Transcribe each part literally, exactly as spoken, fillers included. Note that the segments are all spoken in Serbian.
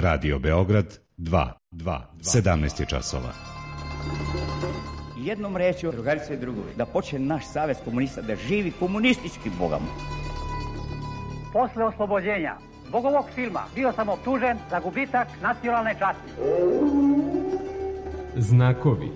Radio Beograd dva, sedamnaest je časova. Jednom rečju, drugarice i drugovi, da počne naš savez komunista da živi komunistički bogom. Posle oslobođenja zbog ovog filma bio sam optužen za gubitak nacionalne časti. Znakovi.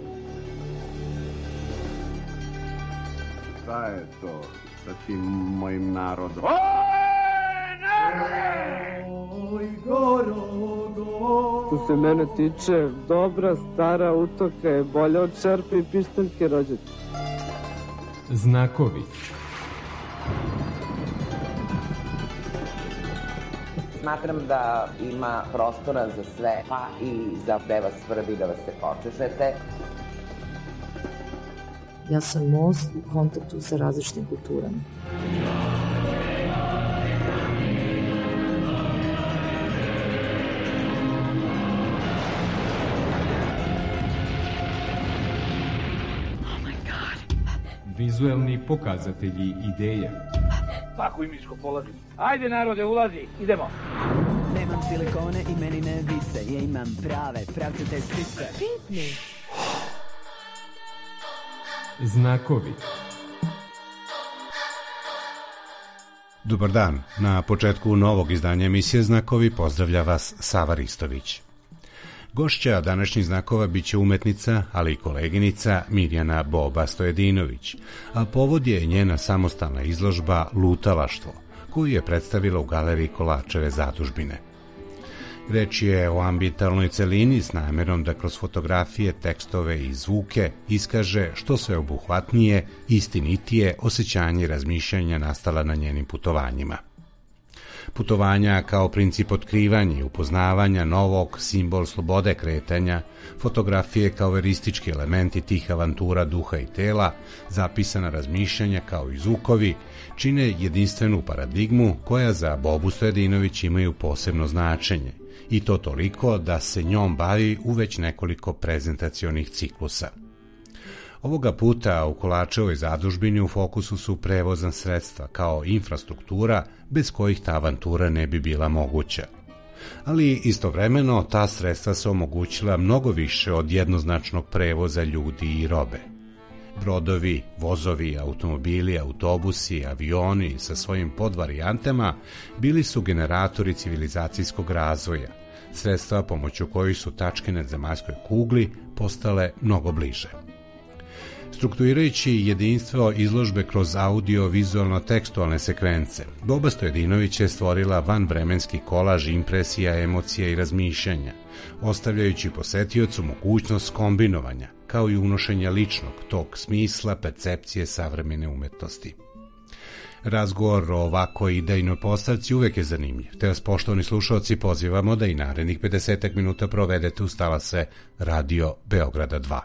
Šta je to sa tim mojim narodom? Oj, narode! Oj, goro, goro. Što se mene tiče, dobra stara utoka je bolja od čerpe i pištaljke rođete. Znakovi. Smatram da ima prostora za sve, pa i za da vas svrbi, da vas se počešete. Ja sam most u kontaktu sa različitim kulturama. Vizuelni pokazatelji ideje. Paku imičko polazim. Ajde narode, ulazi, idemo. Nemam silikone i meni ne vise, ja imam prave, pravcate sise. Pitni. Znakovi. Dobar dan. Na početku novog izdanja emisije Znakovi pozdravlja vas Sava Ristović. Gošća današnjih znakova biće umetnica, ali i koleginica Mirjana Boba Stojedinović, a povod je njena samostalna izložba Lutalaštvo, koju je predstavila u galeriji Kolačeve zadužbine. Reč je o ambientalnoj celini s namerom da kroz fotografije, tekstove i zvuke iskaže što sve obuhvatnije, istinitije osjećanje i razmišljanja nastala na njenim putovanjima. Putovanja kao princip otkrivanja i upoznavanja novog, simbol slobode kretanja, fotografije kao veristički elementi tih avantura duha i tela, zapisana razmišljanja kao i zvukovi, čine jedinstvenu paradigmu koja za Bobu Stojedinović imaju posebno značenje, i to toliko da se njom bavi u već nekoliko prezentacionih ciklusa. Ovoga puta u Kolačevoj zadužbini u fokusu su prevozna sredstva kao infrastruktura bez kojih ta avantura ne bi bila moguća. Ali istovremeno ta sredstva su omogućila mnogo više od jednoznačnog prevoza ljudi i robe. Brodovi, vozovi, automobili, autobusi, avioni sa svojim podvarijantama bili su generatori civilizacijskog razvoja, sredstva pomoću kojih su tačke na zemaljskoj kugli postale mnogo bliže. Strukturirajući jedinstvo izložbe kroz audio-vizualno-tekstualne sekvence, Boba Stojedinović je stvorila vanvremenski kolaž impresija, emocija i razmišljanja, ostavljajući posetiocu mogućnost kombinovanja, kao i unošenja ličnog tog smisla percepcije savremene umetnosti. Razgovor o ovako idejnoj postavci uvek je zanimljiv, te vas, poštovani slušalci, pozivamo da i narednih pedeset minuta provedete uz talase Radio Beograda dva.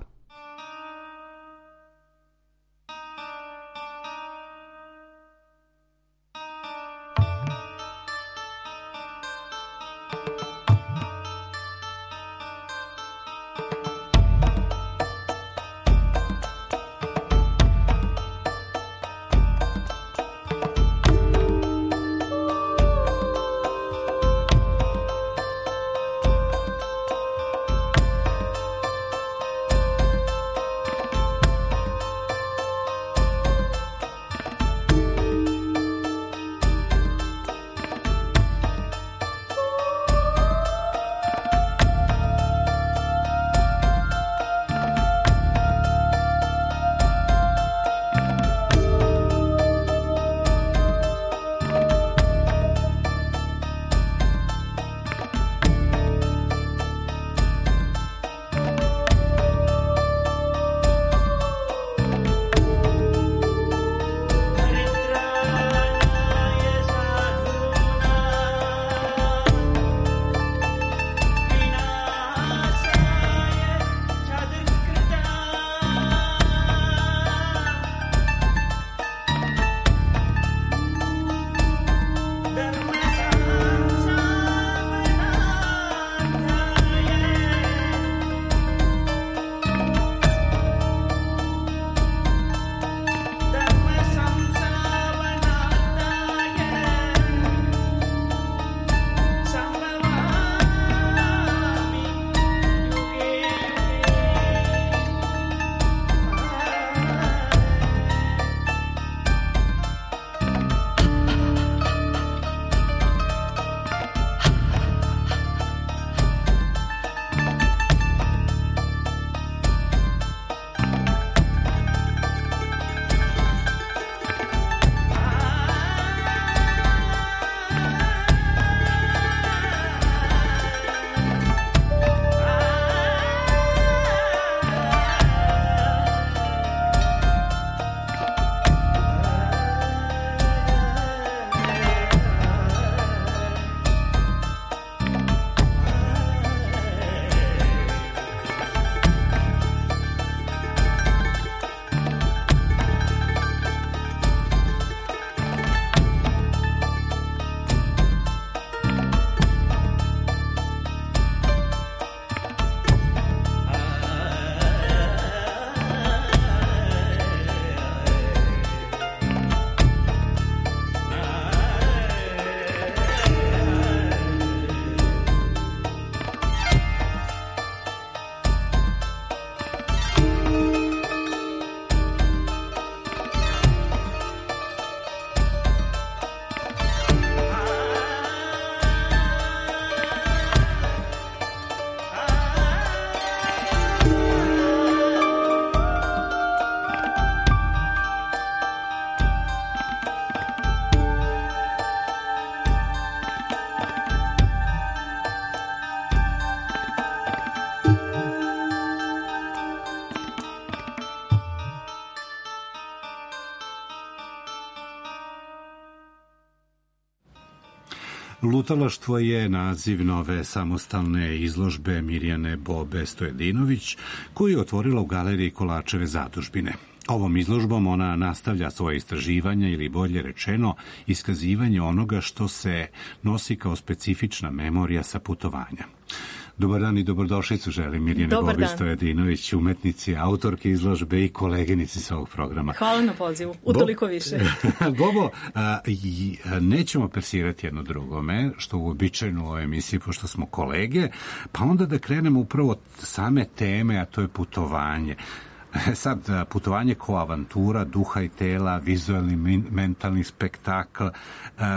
Lutalaštvo je naziv nove samostalne izložbe Mirjane Bobe Stojedinović, koju je otvorila u galeriji Kolačeve zadužbine. Ovom izložbom ona nastavlja svoje istraživanja ili bolje rečeno iskazivanje onoga što se nosi kao specifična memorija sa putovanja. Dobar dan i dobrodošlicu želim Mirjane Bobi Stojedinović, umetnici, autorke izložbe i koleginici sa ovog programa. Hvala na pozivu, utoliko više. Bobo, a, i, a, nećemo persirati jedno drugome, što uobičajeno u ovoj emisiji, pošto smo kolege, pa onda da krenemo upravo od same teme, a to je putovanje. Sad, putovanje kao avantura, duha i tela, vizualni, mentalni spektakl. A,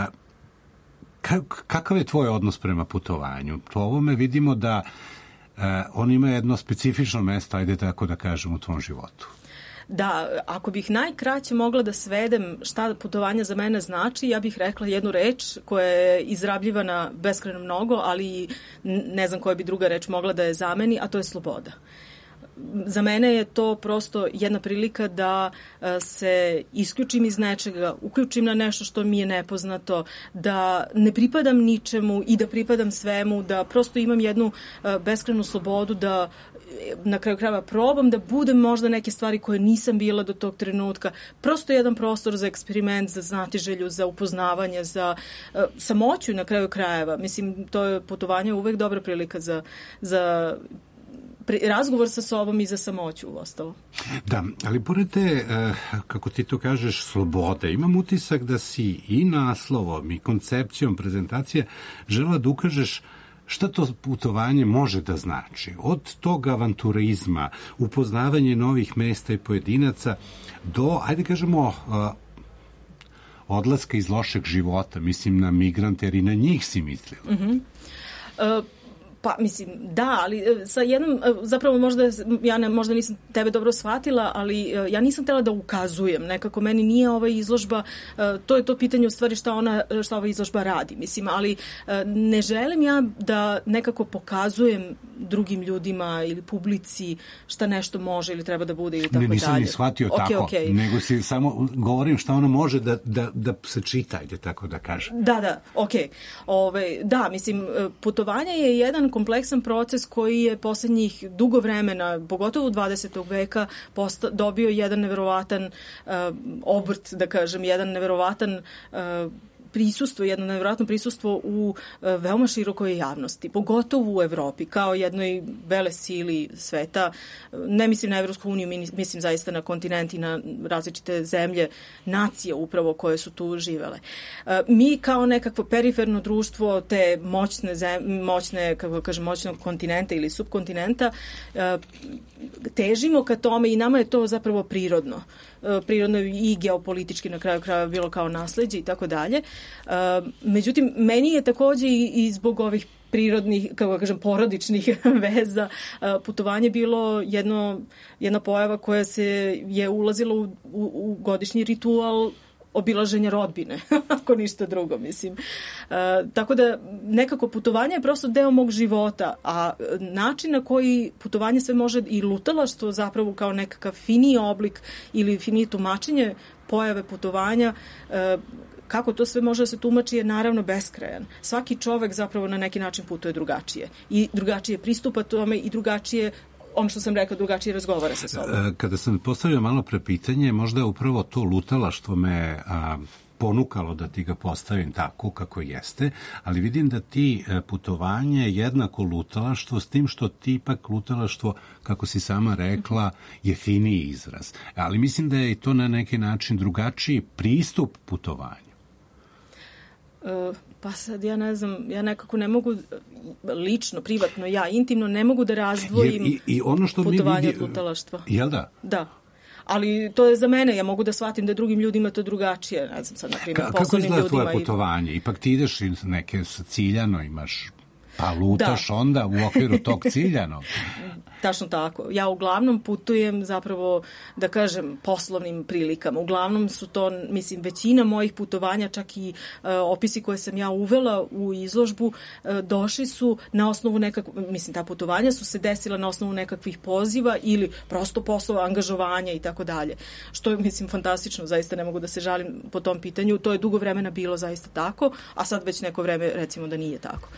kakav je tvoj odnos prema putovanju? Po ovome vidimo da uh, on ima jedno specifično mesto, ajde tako da kažem, u tvom životu. Da, ako bih najkraće mogla da svedem šta putovanje za mene znači, ja bih rekla jednu reč koja je izrabljivana beskrajno mnogo, ali ne znam koja bi druga reč mogla da je zameni, a to je sloboda. Za mene je to prosto jedna prilika da se isključim iz nečega, uključim na nešto što mi je nepoznato, da ne pripadam ničemu i da pripadam svemu, da prosto imam jednu beskrajnu slobodu, da na kraju krajeva probam da budem možda neke stvari koje nisam bila do tog trenutka. Prosto jedan prostor za eksperiment, za znatiželju, za upoznavanje, za uh, samoću na kraju krajeva. Mislim, to je putovanje uvek dobra prilika za, za razgovor sa sobom i za samoću u ostalo. Da, ali pored te, kako ti to kažeš, slobode, imam utisak da si i naslovom i koncepcijom prezentacije žela da ukažeš šta to putovanje može da znači. Od tog avanturizma, upoznavanje novih mesta i pojedinaca, do, ajde kažemo, odlaska iz lošeg života, mislim na migrante, jer i na njih si mislila. Mhm. Uh, Pa, mislim, da, ali sa jednom, zapravo možda, ja ne, možda nisam tebe dobro shvatila, ali ja nisam htjela da ukazujem, nekako meni nije ova izložba, to je to pitanje u stvari šta, ona, šta ova izložba radi, mislim, ali ne želim ja da nekako pokazujem drugim ljudima ili publici šta nešto može ili treba da bude ili tako dalje. Ne, nisam ni shvatio okay, tako, okay. nego si samo govorim šta ono može da, da, da se čita, ajde tako da kažem. Da, da, okej. Okay. Ove, da, mislim, putovanje je jedan kompleksan proces koji je poslednjih dugo vremena, pogotovo u dvadesetog veka, posta, dobio jedan neverovatan uh, obrt, da kažem, jedan neverovatan uh, prisustvo, jedno nevjerojatno prisustvo u e, veoma širokoj javnosti, pogotovo u Evropi, kao jednoj vele sili sveta. Ne mislim na Evropsku uniju, mislim zaista na kontinent i na različite zemlje, nacije upravo koje su tu živele. E, mi kao nekakvo periferno društvo te moćne, zem, moćne kako kažem, moćnog kontinenta ili subkontinenta e, težimo ka tome i nama je to zapravo prirodno. Prirodno i geopolitički na kraju krajeva bilo kao nasleđe i tako dalje. Međutim, meni je takođe i zbog ovih prirodnih, kako kažem, porodičnih veza putovanje bilo jedno, jedna pojava koja se je ulazila u, u, u godišnji ritual obilaženja rodbine, ako ništa drugo, mislim. E, tako da nekako putovanje je prosto deo mog života, a način na koji putovanje sve može i lutalaštvo zapravo kao nekakav finiji oblik ili finije tumačenje pojave putovanja, e, kako to sve može da se tumači je naravno beskrajan. Svaki čovek zapravo na neki način putuje drugačije i drugačije pristupa tome i drugačije ono što sam rekao, drugačije razgovara sa sobom. Kada sam postavio malo pre pitanje, možda je upravo to lutalaštvo me a, ponukalo da ti ga postavim tako kako jeste, ali vidim da ti putovanje jednako lutalaštvo, s tim što ti ipak lutalaštvo, kako si sama rekla, je finiji izraz. Ali mislim da je i to na neki način drugačiji pristup putovanju. Uh, pa sad ja ne znam, ja nekako ne mogu lično, privatno, ja intimno ne mogu da razdvojim I, i ono što putovanje vidi, od lutalaštva. Jel da? Da. Ali to je za mene, ja mogu da shvatim da drugim ljudima to drugačije, ne znam sad, na primjer, Ka, poslovnim ljudima. Kako izgleda tvoje putovanje? Ipak ti ideš neke sa ciljano, imaš, pa lutaš da. Onda u okviru tog ciljanog. Tačno tako. Ja uglavnom putujem zapravo, da kažem, poslovnim prilikama. Uglavnom su to, mislim, većina mojih putovanja, čak i uh, opisi koje sam ja uvela u izložbu, uh, došli su na osnovu nekakvog, mislim, ta putovanja su se desila na osnovu nekakvih poziva ili prosto poslova, angažovanja i tako dalje. Što je, mislim, fantastično, zaista ne mogu da se žalim po tom pitanju. To je dugo vremena bilo zaista tako, a sad već neko vreme, recimo, da nije tako.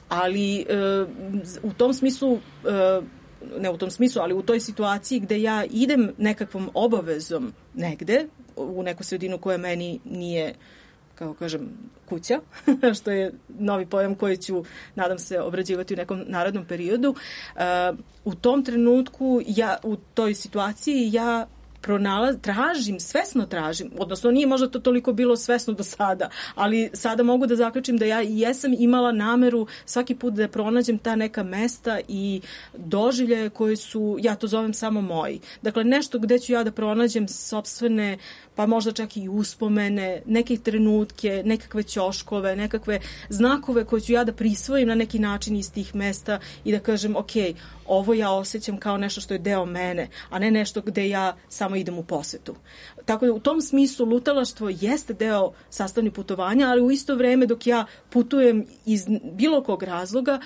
Ali uh, u tom smislu uh, ne u tom smislu, ali u toj situaciji gde ja idem nekakvom obavezom negde, u neku sredinu koja meni nije, kako kažem, kuća, što je novi pojam koji ću, nadam se, obrađivati u nekom narednom periodu. Uh, u tom trenutku, ja, u toj situaciji, ja pronalaz, tražim, svesno tražim, odnosno nije možda to toliko bilo svesno do sada, ali sada mogu da zaključim da ja jesam imala nameru svaki put da pronađem ta neka mesta i doživljaje koji su, ja to zovem samo moji. Dakle, nešto gde ću ja da pronađem sopstvene, pa možda čak i uspomene, neke trenutke, nekakve ćoškove, nekakve znakove koje ću ja da prisvojim na neki način iz tih mesta i da kažem, ok, ovo ja osjećam kao nešto što je deo mene, a ne nešto gde ja samo idem u posetu. Tako da u tom smislu lutalaštvo jeste deo sastavnih putovanja, ali u isto vreme dok ja putujem iz bilo kog razloga,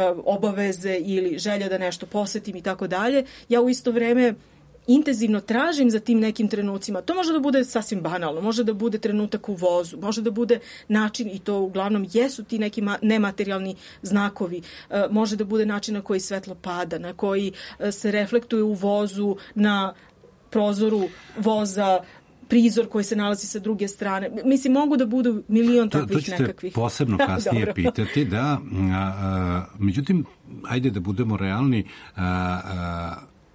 obaveze ili želja da nešto posetim i tako dalje, ja u isto vreme intenzivno tražim za tim nekim trenucima. To može da bude sasvim banalno, može da bude trenutak u vozu, može da bude način, i to uglavnom jesu ti neki nematerijalni znakovi, može da bude način na koji svetlo pada, na koji se reflektuje u vozu, na prozoru voza, prizor koji se nalazi sa druge strane. Mislim, mogu da budu milion takvih nekakvih. To, to ćete posebno kasnije pitati, da. A, a, međutim, ajde da budemo realni, a, a,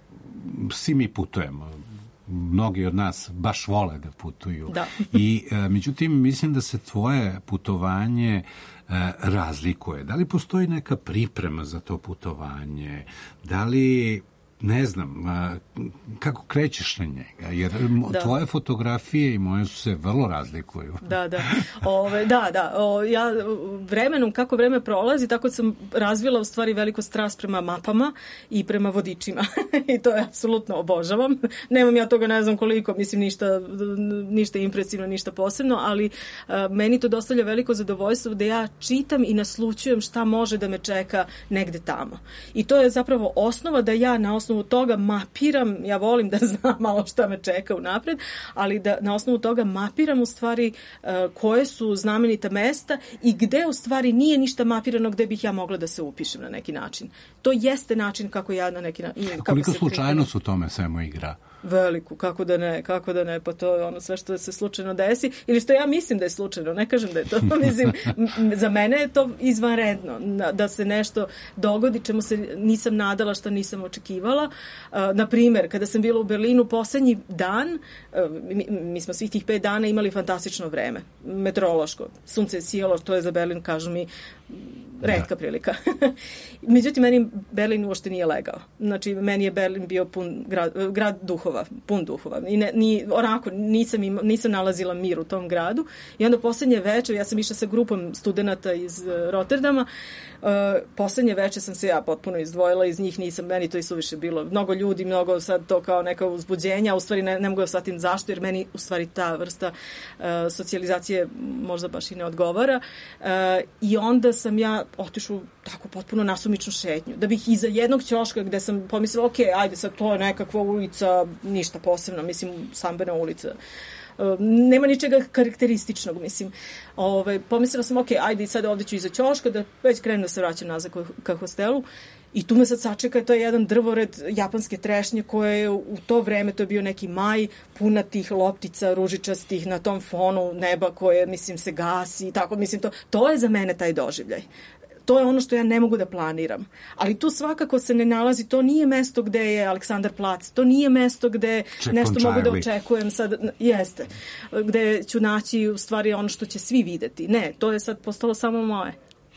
svi mi putujemo. Mnogi od nas baš vole da putuju. Da. I e, međutim, mislim da se tvoje putovanje e, razlikuje. Da li postoji neka priprema za to putovanje? Da li, ne znam, a, kako krećeš na njega? Jer da. Tvoje fotografije i moje su se vrlo razlikuju. Da, da. Ove, da, da. O, ja vremenom, kako vreme prolazi, tako sam razvila u stvari veliko strast prema mapama i prema vodičima. I to je apsolutno obožavam. Nemam ja toga ne znam koliko, mislim ništa, ništa impresivno, ništa posebno, ali a, meni to dostavlja veliko zadovoljstvo da ja čitam i naslućujem šta može da me čeka negde tamo. I to je zapravo osnova da ja na osnovu toga mapiram, ja volim da znam malo šta me čeka unapred, ali da na osnovu toga mapiram u stvari uh, koje su znamenita mesta i gde u stvari nije ništa mapirano gde bih ja mogla da se upišem na neki način. To jeste način kako ja na neki način... Koliko slučajnost u tome svemu igra? Veliku, kako da ne, kako da ne, pa to je ono sve što se slučajno desi, ili što ja mislim da je slučajno, ne kažem da je to, mislim, za mene je to izvanredno, da se nešto dogodi čemu se nisam nadala, što nisam očekivala. Uh, na primer, kada sam bila u Berlinu poslednji dan, uh, mi, mi smo svih tih pet dana imali fantastično vreme, meteorološko, sunce je sijalo, to je za Berlin, kažu mi, retka prilika. Međutim, meni Berlin uopšte nije legao. Znači, meni je Berlin bio pun grad, grad duhova, pun duhova. I ne, ni, onako, nisam, ima, nisam nalazila mir u tom gradu. I onda poslednje večer, ja sam išla sa grupom studenta iz Rotterdama, uh, poslednje večer sam se ja potpuno izdvojila iz njih, nisam, meni to i suviše bilo. Mnogo ljudi, mnogo sad to kao neka uzbuđenja, u stvari ne, ne mogu da shvatim zašto, jer meni u stvari ta vrsta uh, socijalizacije možda baš i ne odgovara. Uh, I onda sam ja otišla tako potpuno nasumičnu šetnju. Da bih iza jednog ćoška gde sam pomislila, ok, ajde sad to je nekakva ulica, ništa posebno, mislim, Sambena ulica. Uh, nema ničega karakterističnog, mislim. Ove, pomislila sam, ok, ajde sad ovde ću iza ćoška, da već krenem da se vraćam nazad ka hostelu. I tu me sad sačeka, to je jedan drvored japanske trešnje koje je u to vreme, to je bio neki maj, puna tih loptica ružičastih na tom fonu neba koje, mislim, se gasi i tako, mislim, to, to je za mene taj doživljaj. To je ono što ja ne mogu da planiram. Ali tu svakako se ne nalazi, to nije mesto gde je Aleksandar plac, to nije mesto gde Check nešto mogu da očekujem sad, jeste, gde ću naći u stvari ono što će svi videti. Ne, to je sad postalo samo moje.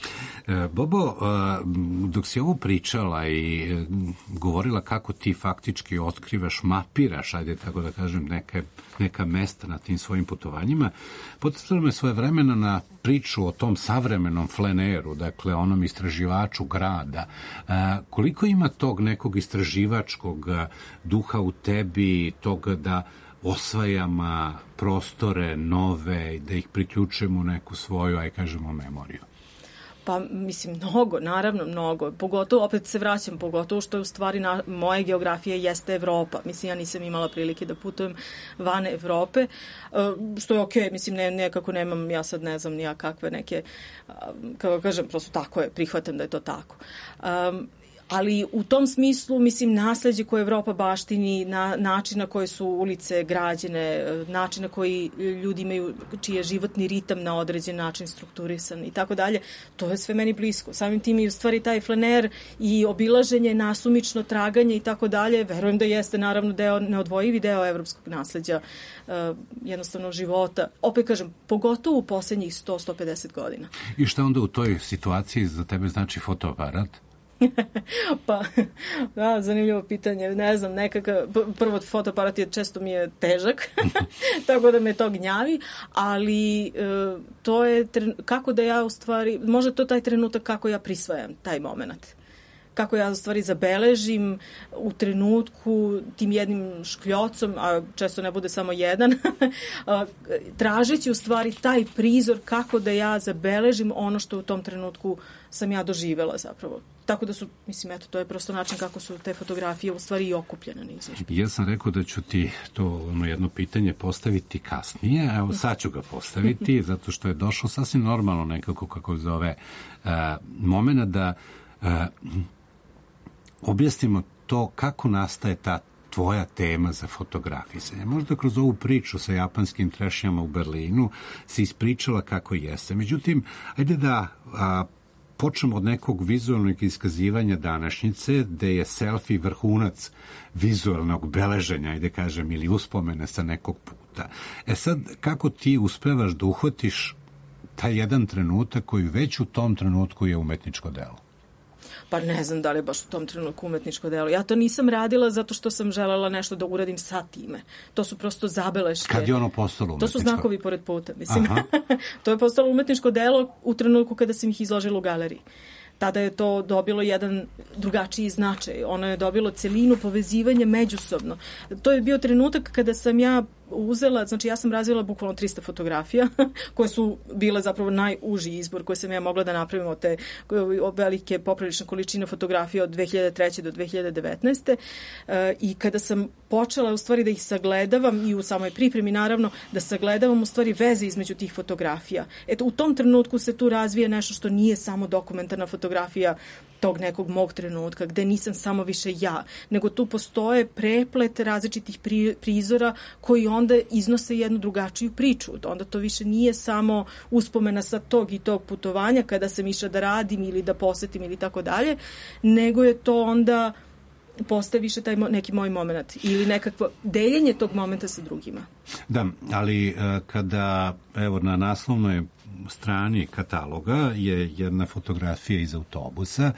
Bobo, dok si ovo pričala i govorila kako ti faktički otkrivaš, mapiraš, ajde tako da kažem, neke, neka mesta na tim svojim putovanjima, podsjetilo me svoje vremena na priču o tom savremenom fleneru, dakle onom istraživaču grada. Koliko ima tog nekog istraživačkog duha u tebi, tog da osvajamo prostore nove, da ih priključujemo u neku svoju, aj kažemo, memoriju? Pa, mislim, mnogo, naravno mnogo. Pogotovo, opet se vraćam, pogotovo što je u stvari na, moja geografija jeste Evropa. Mislim, ja nisam imala prilike da putujem van Evrope, što je okej, okay. Mislim, ne, nekako nemam, ja sad ne znam nija kakve neke, kako kažem, prosto tako je, prihvatam da je to tako. Um, ali u tom smislu, mislim, nasleđe koje Evropa baštini, na, način na koje su ulice građene, način na koji ljudi imaju, čiji je životni ritam na određen način strukturisan i tako dalje, to je sve meni blisko. Samim tim i u stvari taj flener i obilaženje, nasumično traganje i tako dalje, verujem da jeste naravno deo, neodvojivi deo evropskog nasleđa, uh, jednostavno života. Opet kažem, pogotovo u poslednjih sto do sto pedeset godina. I šta onda u toj situaciji za tebe znači fotoaparat? Pa, da, zanimljivo pitanje. Ne znam, nekakav, prvo fotoaparat je često mi je težak, tako da me to gnjavi, ali e, to je, kako da ja u stvari, možda to taj trenutak kako ja prisvajam taj moment. Kako ja u stvari zabeležim u trenutku tim jednim škljocom, a često ne bude samo jedan, tražeći u stvari taj prizor kako da ja zabeležim ono što u tom trenutku sam ja doživela zapravo. Tako da su, mislim, eto, to je prosto način kako su te fotografije u stvari i okupljene na izložbi. Ja sam rekao da ću ti to ono jedno pitanje postaviti kasnije, evo sad ću ga postaviti, zato što je došlo sasvim normalno nekako, kako zove, uh, momena da uh, objasnimo to kako nastaje ta tvoja tema za fotografisanje. Možda kroz ovu priču sa japanskim trešnjama u Berlinu si ispričala kako jeste. Međutim, ajde da a, počnemo od nekog vizualnog iskazivanja današnjice, gde je selfie vrhunac vizualnog beleženja, ajde kažem, ili uspomene sa nekog puta. E sad, kako ti uspevaš da uhvatiš taj jedan trenutak koji već u tom trenutku je umetničko delo? Pa ne znam da li je baš u tom trenutku umetničko delo. Ja to nisam radila zato što sam želela nešto da uradim sa time. To su prosto zabeleške. Kad je ono postalo umetničko? To su znakovi pored puta, mislim. To je postalo umetničko delo u trenutku kada sam ih izložila u galeriji. Tada je to dobilo jedan drugačiji značaj. Ono je dobilo celinu povezivanja međusobno. To je bio trenutak kada sam ja uzela, znači ja sam razvila bukvalno trista fotografija koje su bile zapravo najuži izbor koje sam ja mogla da napravim od te velike poprilične količine fotografija od dve hiljade treće do dve hiljade devetnaeste. I kada sam počela u stvari da ih sagledavam i u samoj pripremi naravno da sagledavam u stvari veze između tih fotografija. Eto, u tom trenutku se tu razvije nešto što nije samo dokumentarna fotografija tog nekog mog trenutka, gde nisam samo više ja, nego tu postoje preplet različitih pri, prizora koji onda iznose jednu drugačiju priču. Onda to više nije samo uspomena sa tog i tog putovanja kada sam išla da radim ili da posetim ili tako dalje, nego je to onda postaje više taj neki moj moment ili nekakvo deljenje tog momenta sa drugima. Da, ali kada, evo, na naslovnoj strani kataloga je jedna fotografija iz autobusa,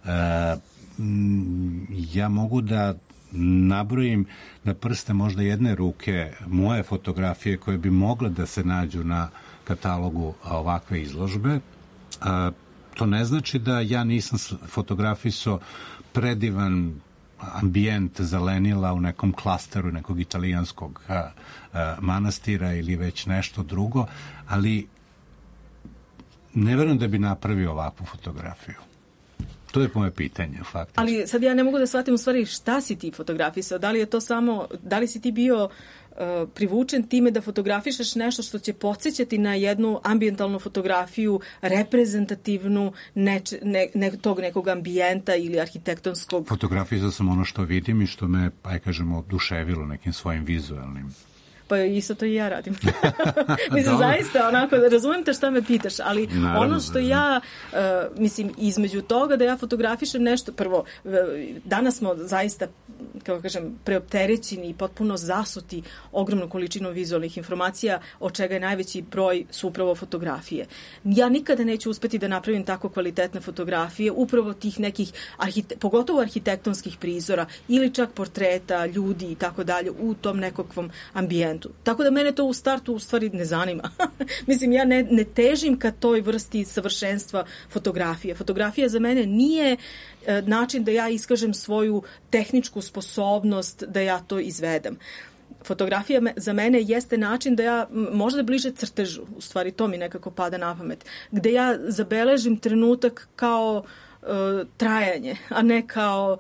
ja mogu da nabrojim na prste možda jedne ruke moje fotografije koje bi mogle da se nađu na katalogu ovakve izložbe. To ne znači da ja nisam fotografisao predivan ambijent zelenila u nekom klasteru nekog italijanskog a, a, manastira ili već nešto drugo, ali ne verujem da bi napravio ovakvu fotografiju. To je moje pitanje, faktično. Ali sad ja ne mogu da shvatim u stvari šta si ti fotografisao. Da li je to samo, da li si ti bio uh, privučen time da fotografišeš nešto što će podsjećati na jednu ambijentalnu fotografiju, reprezentativnu neč, ne, ne, tog nekog ambijenta ili arhitektonskog? Fotografisao sam ono što vidim i što me, aj kažemo, oduševilo nekim svojim vizualnim. Pa isto to i ja radim. Mislim, zaista, onako, razumijem te šta me pitaš, ali naravno, ono što ja, uh, mislim, između toga da ja fotografišem nešto, prvo, danas smo zaista kako kažem, preopterećeni i potpuno zasuti ogromnom količinom vizualnih informacija, od čega je najveći broj su upravo fotografije. Ja nikada neću uspeti da napravim tako kvalitetne fotografije, upravo tih nekih, arhite, pogotovo arhitektonskih prizora ili čak portreta, ljudi i tako dalje u tom nekakvom ambijentu. Tako da mene to u startu u stvari ne zanima. Mislim, ja ne, ne težim ka toj vrsti savršenstva fotografije. Fotografija za mene nije e, način da ja iskažem svoju tehničku sposobnost da ja to izvedem. Fotografija me, za mene jeste način da ja možda bliže crtežu, u stvari to mi nekako pada na pamet, gde ja zabeležim trenutak kao e, trajanje, a ne kao,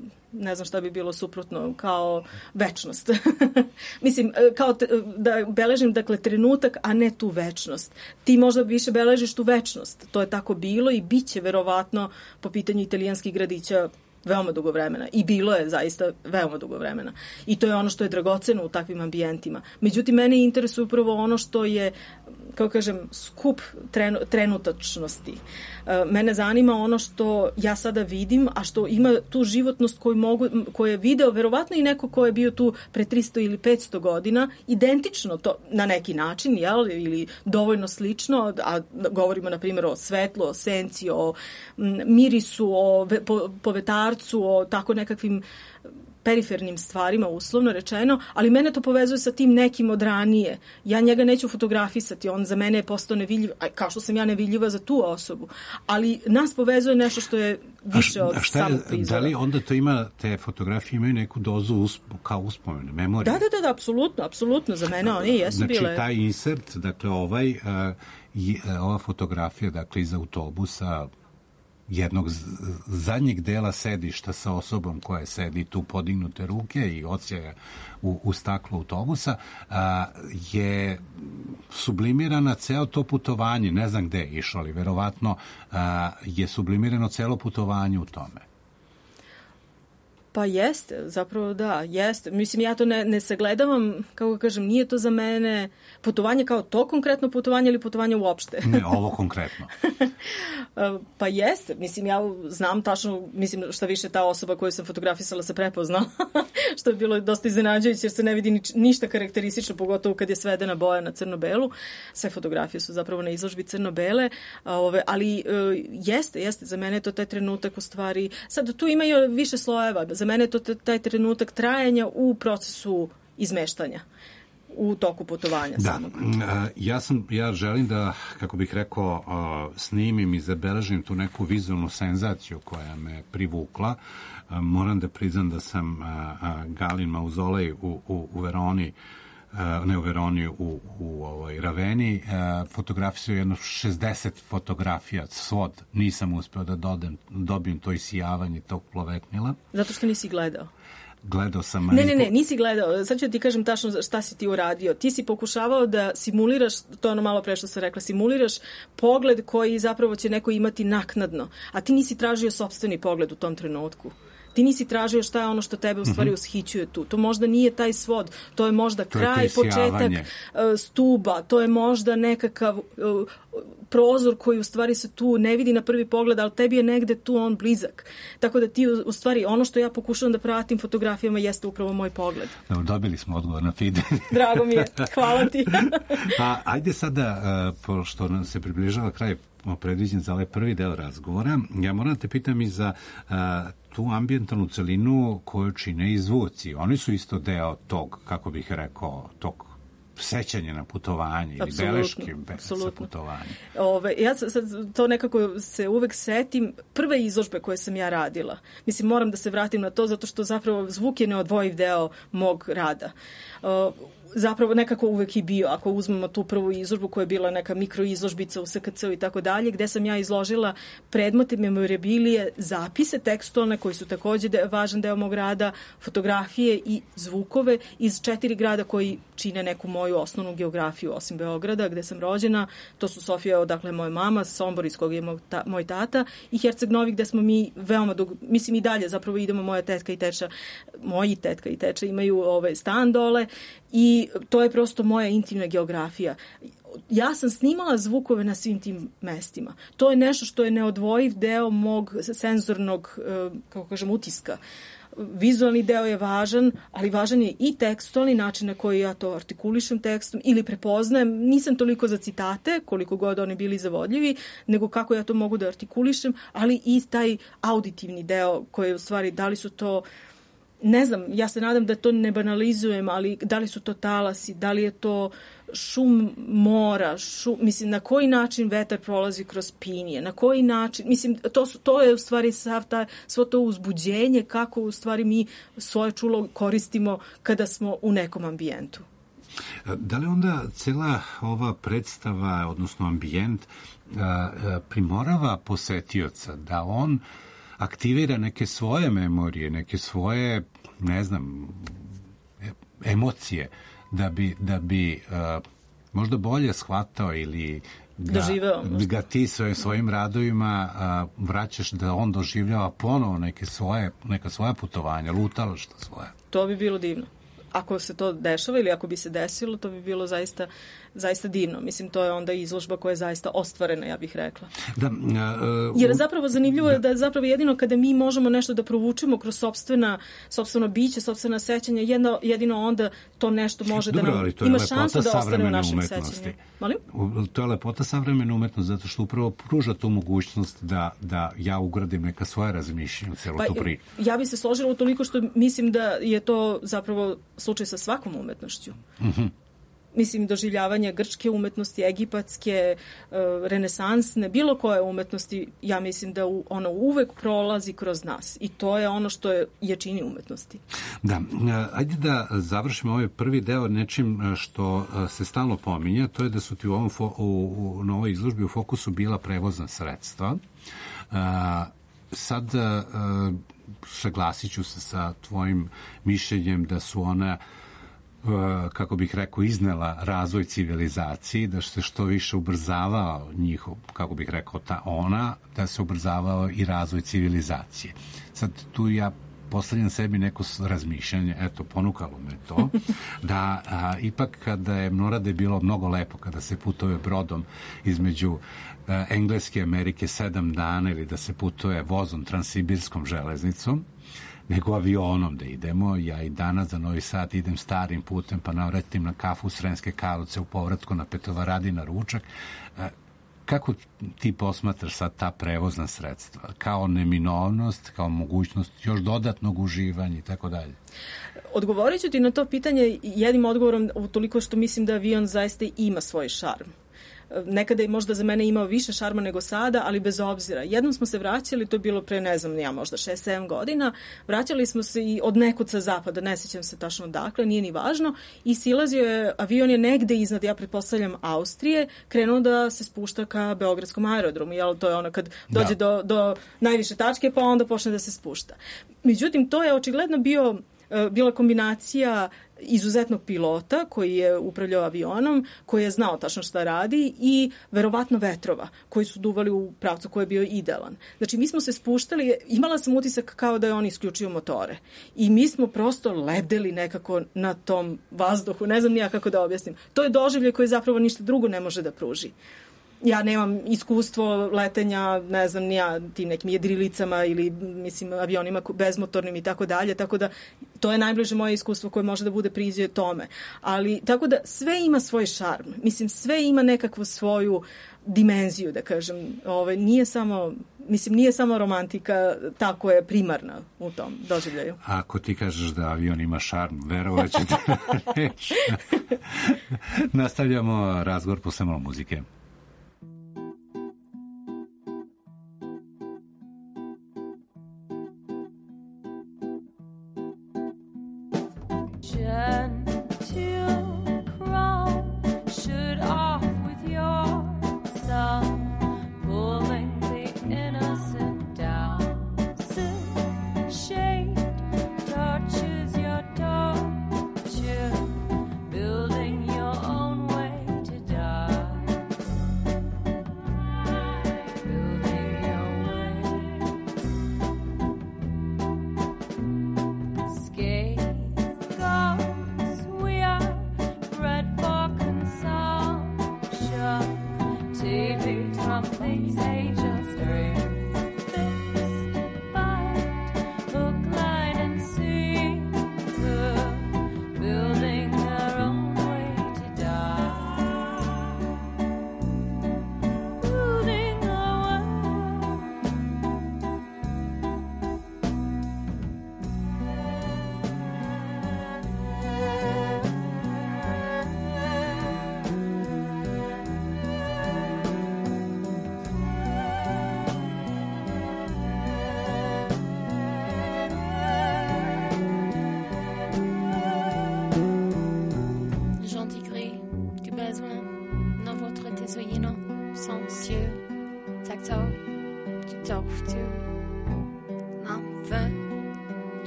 ne znam šta bi bilo suprotno, kao večnost. Mislim, kao te, da beležim dakle trenutak, a ne tu večnost. Ti možda više beležiš tu večnost. To je tako bilo i bit će verovatno po pitanju italijanskih gradića veoma dugo vremena. I bilo je zaista veoma dugo vremena. I to je ono što je dragoceno u takvim ambijentima. Međutim, mene interesuje upravo ono što je, kako kažem, skup trenu, trenutačnosti. Mene zanima ono što ja sada vidim, a što ima tu životnost koju, mogu, koju je video verovatno i neko ko je bio tu pre tristo ili petsto godina, identično to na neki način, jel, ili dovoljno slično, a govorimo na primjer o svetlu, o senci, o mirisu, o po, povetarcu, o tako nekakvim perifernim stvarima, uslovno rečeno, ali mene to povezuje sa tim nekim od ranije. Ja njega neću fotografisati, on za mene je postao nevidljiv, kao što sam ja nevidljiva za tu osobu, ali nas povezuje nešto što je više od samog prizora. Da li onda to ima, te fotografije imaju neku dozu usp, kao uspomene, memorije? Da, da, da, da, apsolutno, apsolutno, za mene oni jesu znači, bile. Znači, taj insert, dakle, ovaj, uh, i, uh, ova fotografija, dakle, iz autobusa, jednog zadnjeg dela sedišta sa osobom koja sedi tu podignute ruke i odsjaja u, u staklo autobusa, a, je sublimirana ceo to putovanje, ne znam gde je išlo, ali verovatno a, je sublimirano celo putovanje u tome. Pa jeste, zapravo da, jeste. Mislim, ja to ne, ne sagledavam, kako kažem, nije to za mene putovanje kao to konkretno putovanje ili putovanje uopšte. Ne, ovo konkretno. Pa jeste, mislim, ja znam tačno, mislim, šta više ta osoba koju sam fotografisala se prepoznala, što je bilo dosta iznenađujuće jer se ne vidi ni, ništa karakteristično, pogotovo kad je svedena boja na crno-belu. Sve fotografije su zapravo na izložbi crno-bele, ove, ali jeste, jeste, za mene je to taj trenutak u stvari, sad tu ima i više slojeva, za mene je to taj trenutak trajanja u procesu izmeštanja u toku putovanja da. samog. Ja sam, ja želim da, kako bih rekao, snimim i zabeležim tu neku vizualnu senzaciju koja me privukla. Moram da priznam da sam Galin mauzolej u, u, u Veroni, ne u Veroni, u, u ovoj Raveni, fotografisao jedno šezdeset fotografija, svod. Nisam uspeo da dodem, dobijem to isijavanje tog ploveknila. Zato što nisi gledao? Gledao sam... Ne, ne, ne, nisi gledao. Sad ću da ti kažem tačno šta si ti uradio. Ti si pokušavao da simuliraš, to je ono malo pre što sam rekla, simuliraš pogled koji zapravo će neko imati naknadno, a ti nisi tražio sopstveni pogled u tom trenutku. Ti nisi tražio šta je ono što tebe u stvari ushićuje tu. To možda nije taj svod, to je možda to kraj, je početak stuba, to je možda nekakav uh, prozor koji u stvari se tu ne vidi na prvi pogled, ali tebi je negde tu on blizak. Tako da ti u stvari ono što ja pokušavam da pratim fotografijama jeste upravo moj pogled. Dobro, dobili smo odgovor na feed. Drago mi je, hvala ti. A ajde sada, uh, pošto nam se približava kraj predviđen za ovaj prvi deo razgovora, ja moram da te pitam i za uh, tu ambijentalnu celinu koju čine i zvuci. Oni su isto deo tog, kako bih rekao, tog sećanja na putovanje ili beleške sa putovanja. Ove, ja sad to nekako se uvek setim prve izložbe koje sam ja radila. Mislim, moram da se vratim na to zato što zapravo zvuk je neodvojiv deo mog rada. Uh, zapravo nekako uvek i bio, ako uzmemo tu prvu izložbu koja je bila neka mikroizložbica u S K C-u i tako dalje, gde sam ja izložila predmete, memorabilije, zapise tekstualne koji su takođe de, važan deo mog rada, fotografije i zvukove iz četiri grada koji čine neku moju osnovnu geografiju osim Beograda, gde sam rođena. To su Sofija, odakle moja mama, Sombor iz kog je moj, ta, moj tata i Herceg Novi gde smo mi veoma dugo, mislim i dalje zapravo idemo, moja tetka i teča, moji tetka i teča imaju ovaj stan dole i to je prosto moja intimna geografija. ja sam snimala zvukove na svim tim mestima. To je nešto što je neodvojiv deo mog senzornog, kako kažem, utiska. Vizualni deo je važan, ali važan je i tekstualni način na koji ja to artikulišem tekstom ili prepoznajem. Nisam toliko za citate, koliko god oni bili zavodljivi, nego kako ja to mogu da artikulišem, ali i taj auditivni deo koji je u stvari, da li su to, ne znam, ja se nadam da to ne banalizujem, ali da li su to talasi, da li je to šum mora, šum, mislim, na koji način vetar prolazi kroz pinije, na koji način, mislim, to, su, to je u stvari sav ta, svo to uzbuđenje, kako u stvari mi svoje čulo koristimo kada smo u nekom ambijentu. Da li onda cela ova predstava, odnosno ambijent, primorava posetioca da on aktivira neke svoje memorije, neke svoje, ne znam, emocije, da bi, da bi uh, možda bolje shvatao ili da, da ga ti svojim, svojim radovima uh, vraćaš da on doživljava ponovo neke svoje, neka svoja putovanja, lutališta svoje. To bi bilo divno. Ako se to dešava ili ako bi se desilo, to bi bilo zaista, zaista divno. Mislim, to je onda izložba koja je zaista ostvarena, ja bih rekla. Da, uh, Jer zapravo zanimljivo da. je da zapravo jedino kada mi možemo nešto da provučemo kroz sopstvena, sopstveno biće, sopstvena sećanja, jedno, jedino onda to nešto može Dobro, da nam ima šansu da ostane u našem sećanju. Molim? To je lepota savremene umetnosti, zato što upravo pruža tu mogućnost da, da ja ugradim neka svoja razmišljenja u celu pa, tu priču. Ja bi se složila utoliko što mislim da je to zapravo slučaj sa svakom umetnošću. Mm-hmm. Mislim, doživljavanje grčke umetnosti, egipatske, renesansne, bilo koje umetnosti, ja mislim da ono uvek prolazi kroz nas. I to je ono što je, je čini umetnosti. Da, ajde da završimo ovaj prvi deo nečim što se stalno pominja, to je da su ti u, ovom fo, u, u, na ovoj izložbi u fokusu bila prevozna sredstva. A, sad a, saglasit ću se sa tvojim mišljenjem da su ona, kako bih rekao, iznela razvoj civilizaciji, da se što više ubrzavao njihov, kako bih rekao, ta ona, da se ubrzavao i razvoj civilizacije. Sad tu ja postavljam sebi neko razmišljanje, eto, ponukalo me to, da a, ipak kada je Mnorade bilo mnogo lepo, kada se putuje brodom između a, Engleske i Amerike sedam dana ili da se putuje vozom transsibirskom železnicom, nego avionom da idemo. Ja i danas za Novi Sad idem starim putem, pa navratim na kafu u Sremske Karlovce, u povratku na Petovaradi na ručak. Kako ti posmatraš sad ta prevozna sredstva? Kao neminovnost, kao mogućnost još dodatnog uživanja i tako dalje? Odgovorit ću ti na to pitanje jednim odgovorom, toliko što mislim da avion zaista ima svoj šarm. Nekada je možda za mene imao više šarma nego sada, ali bez obzira. Jednom smo se vraćali, to je bilo pre, ne znam, ja možda šest sedam godina, vraćali smo se i od nekud sa zapada, ne sećam se tačno dakle, nije ni važno, i silazio je, avion je negde iznad, ja pretpostavljam, Austrije, krenuo da se spušta ka Beogradskom aerodromu, jel, to je ono kad dođe da. do, do najviše tačke, pa onda počne da se spušta. Međutim, to je očigledno bio bila kombinacija izuzetnog pilota koji je upravljao avionom, koji je znao tačno šta radi i verovatno vetrova koji su duvali u pravcu koji je bio idealan. Znači mi smo se spuštali, imala sam utisak kao da je on isključio motore i mi smo prosto lebdeli nekako na tom vazduhu, ne znam nija kako da objasnim. To je doživljaj koji zapravo ništa drugo ne može da pruži. Ja nemam iskustvo letenja, ne znam, nija tim nekim jedrilicama ili, mislim, avionima bezmotornim i tako dalje, tako da to je najbliže moje iskustvo koje može da bude prizio tome. Ali, tako da sve ima svoj šarm. Mislim, sve ima nekakvu svoju dimenziju, da kažem. Ove, nije samo, mislim, nije samo romantika ta koja je primarna u tom doživljaju. Ako ti kažeš da avion ima šarm, verovat ćete reći. Nastavljamo razgovor posle malo muzike. Building your own way to die.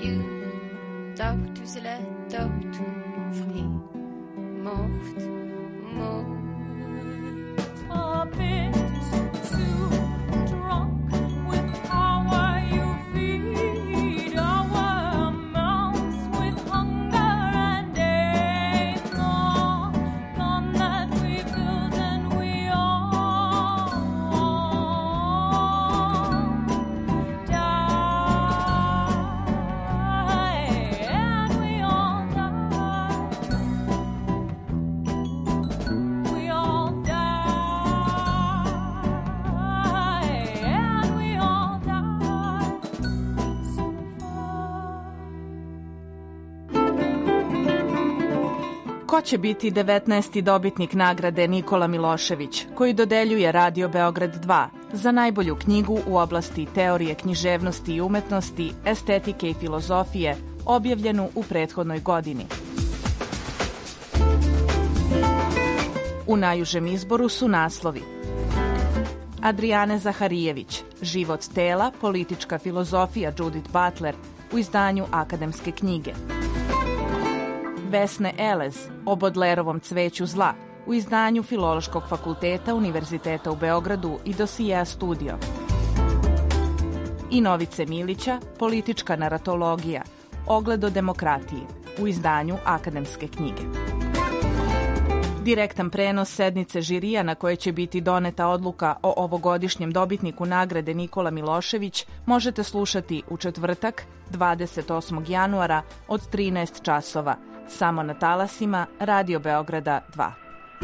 du dag du stille dag du fri mort mort a bit too drunk with power you feed our mouths with hunger and ain't more gone that we build and we all Ko će biti devetnaesti dobitnik nagrade Nikola Milošević, koji dodeljuje Radio Beograd dva za najbolju knjigu u oblasti teorije književnosti i umetnosti, estetike i filozofije, objavljenu u prethodnoj godini? U najužem izboru su naslovi: Adrijane Zaharijević, Život tela, politička filozofija Judith Butler u izdanju Akademske knjige; Vesne Elez o Bodlerovom cveću zla u izdanju Filološkog fakulteta Univerziteta u Beogradu i Dosija Studio; i Novice Milića, Politička naratologija, Ogled o demokratiji u izdanju Akademske knjige. Direktan prenos sednice žirija na koje će biti doneta odluka o ovogodišnjem dobitniku nagrade Nikola Milošević možete slušati u četvrtak, dvadeset osmog januara od trinaest časova, samo na talasima Radio Beograda dva.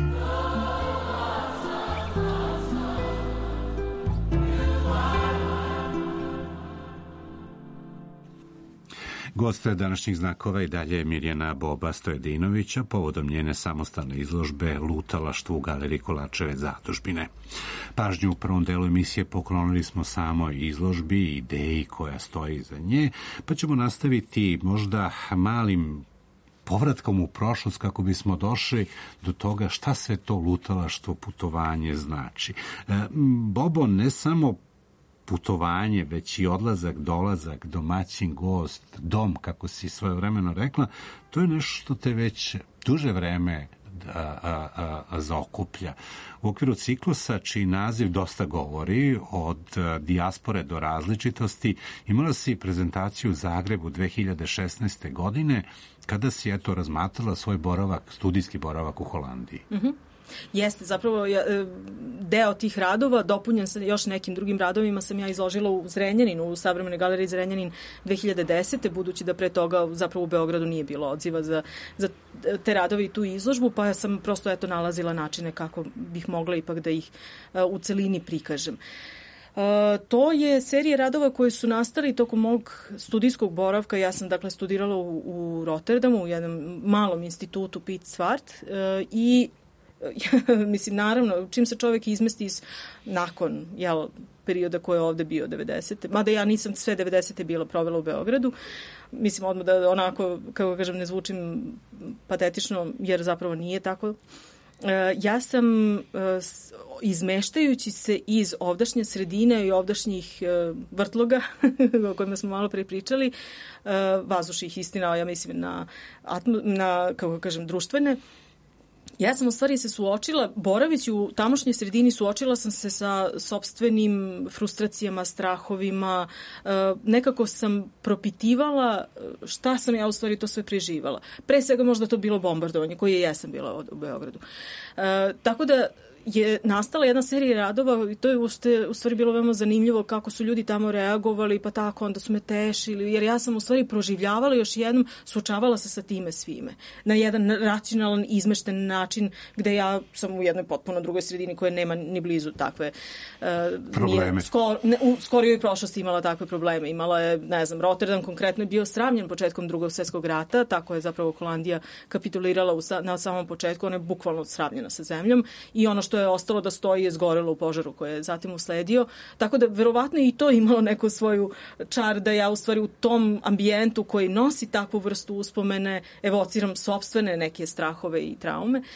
Gost današnjih znakova i dalje je Mirjana Boba Stojedinovića povodom njene samostalne izložbe Lutalaštvo u galeriji Kolarčeve zadužbine. Pažnju u prvom delu emisije poklonili smo samoj izložbi i ideji koja stoji iza nje, pa ćemo nastaviti možda malim povratkom u prošlost kako bismo došli do toga šta sve to lutalaštvo, putovanje znači. Bobo, ne samo putovanje, već i odlazak, dolazak, domaćin gost, dom, kako si svojevremeno rekla, to je nešto što te već duže vreme a, a, a, a zaokuplja. U okviru ciklusa, čiji naziv dosta govori, od dijaspore do različitosti, imala si prezentaciju u Zagrebu dve hiljade šesnaeste. godine, kada si eto razmatrala svoj boravak, studijski boravak u Holandiji. Mhm. Jeste, zapravo deo tih radova, dopunjen sa još nekim drugim radovima, sam ja izložila u Zrenjaninu, u Savremenoj galeriji Zrenjanin dve hiljade desete. budući da pre toga zapravo u Beogradu nije bilo odziva za, za te radove i tu izložbu, pa sam prosto eto nalazila načine kako bih mogla ipak da ih u celini prikažem. Uh, to je serija radova koji su nastali tokom mog studijskog boravka. Ja sam dakle studirala u, u Rotterdamu, u jednom malom institutu Piet Zwart uh, i mislim, naravno, čim se čovjek izmesti iz, nakon jel, perioda koji je ovde bio devedesete. Mada ja nisam sve devedesete bila provela u Beogradu. Mislim, odmah da onako, kako kažem, ne zvučim patetično, jer zapravo nije tako. Ja sam, izmeštajući se iz ovdašnje sredine i ovdašnjih vrtloga, o kojima smo malo pre pričali, vazdušnih istina, ja mislim, na, na kako kažem, društvene, ja sam u stvari se suočila, boravići u tamošnjoj sredini, suočila sam se sa sopstvenim frustracijama, strahovima, nekako sam propitivala šta sam ja u stvari to sve preživala. Pre svega možda to bilo bombardovanje, koje ja sam bila u Beogradu. Tako da je nastala jedna serija radova i to je u stvari bilo veoma zanimljivo kako su ljudi tamo reagovali, pa tako onda su me tešili, jer ja sam u stvari proživljavala još jednom, suočavala se sa time svime. Na jedan racionalan, izmešten način, gde ja sam u jednoj potpuno drugoj sredini koja nema ni blizu takve uh, probleme. Skor, ne, u skorijoj prošlosti imala takve probleme. Imala je, ne znam, Rotterdam konkretno je bio sravnjen početkom Drugog svjetskog rata, tako je zapravo Holandija kapitulirala u, na samom početku, ona je bukvalno sravnjena sa zemljom i ono što je ostalo da stoji je zgorelo u požaru koje je zatim usledio. Tako da verovatno i to imalo neku svoju čar da ja u stvari u tom ambijentu koji nosi takvu vrstu uspomene evociram sopstvene neke strahove i traume.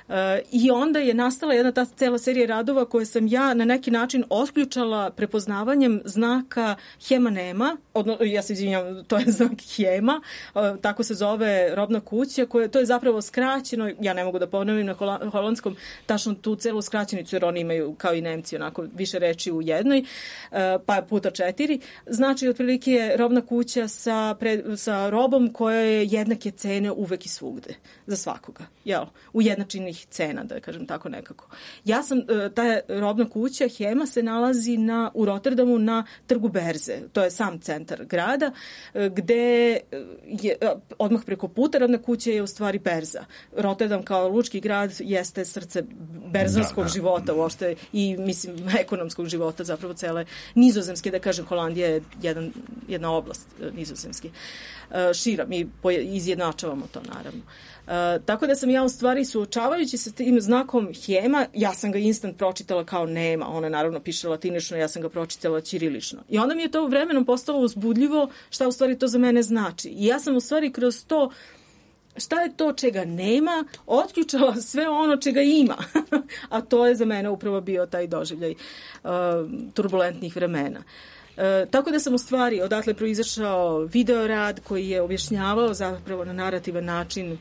I onda je nastala jedna ta cela serija radova koje sam ja na neki način otključala prepoznavanjem znaka Hema nema, odno, ja se izvinjam, to je znak Hema, tako se zove robna kuća, koje, to je zapravo skraćeno, ja ne mogu da ponovim na holandskom tačno tu celu skraćenicu, jer oni imaju kao i Nemci onako više reči u jednoj, pa puta četiri. Znači, otprilike je robna kuća sa, pred, sa robom koja je jednake cene uvek i svugde, za svakoga, jel? Ujednačenih cena, da kažem tako nekako. Ja sam, ta robna kuća Hema se nalazi na, u Rotterdamu na trgu Berze, to je sam centar grada, gde je, odmah preko puta robna kuća je u stvari Berza. Rotterdam kao lučki grad jeste srce berzanskog da, da. života uopšte i mislim ekonomskog života zapravo cele Nizozemske, da kažem Holandija je jedan, jedna oblast Nizozemske. Šira, mi izjednačavamo to naravno. Uh, tako da sam ja u stvari suočavajući se tim znakom Hema, ja sam ga instant pročitala kao nema, ona naravno piše latinično, ja sam ga pročitala ćirilično. I onda mi je to vremenom postalo uzbudljivo šta u stvari to za mene znači. I ja sam u stvari kroz to šta je to čega nema, otključala sve ono čega ima. A to je za mene upravo bio taj doživljaj uh, turbulentnih vremena. E, tako da sam u stvari odatle proizašao videorad koji je objašnjavao zapravo na narativan način